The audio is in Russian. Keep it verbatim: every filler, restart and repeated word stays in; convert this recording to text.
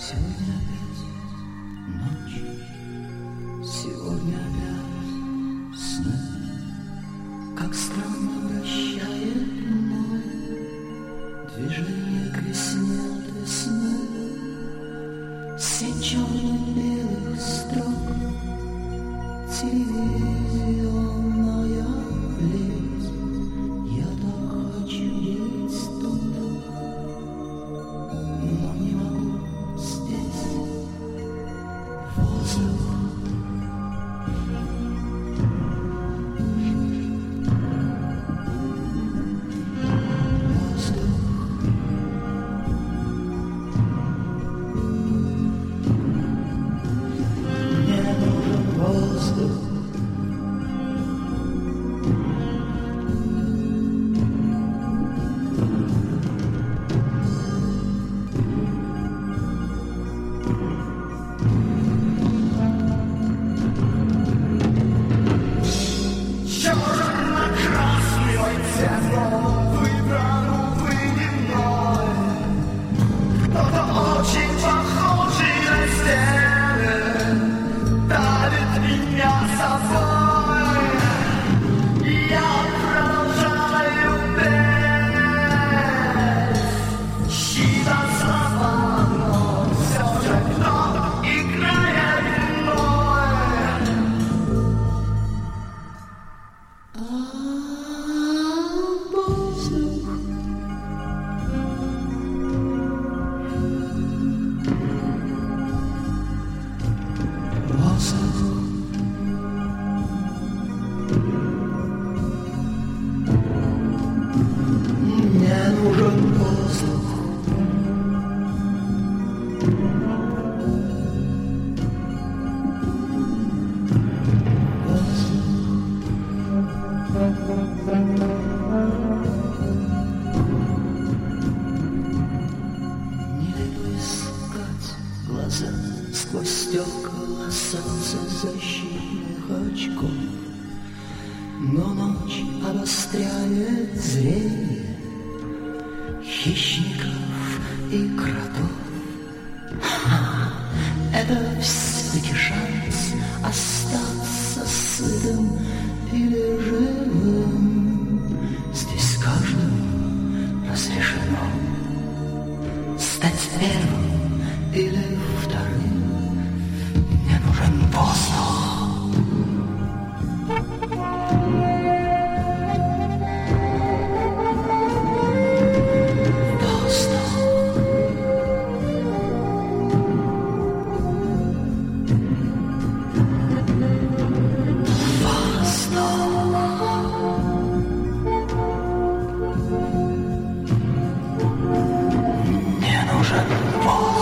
Сегодня опять ночь, сегодня опять сны. Как странно вращает мной движение к весне от весны. Сеть черно-белых строк, телевизионная плеть. Я так хочу быть тут, но не могу здесь. Воздух. Мне нужен воздух. Нелепо искать глаза сквозь стекла солнцезащитных очков, но ночь обостряет зрение хищников и кротов. Ха, это все-таки шанс остаться сытым или живым. Здесь каждому разрешено стать первым или вторым. Мне нужен воздух. Мне нужен воздух.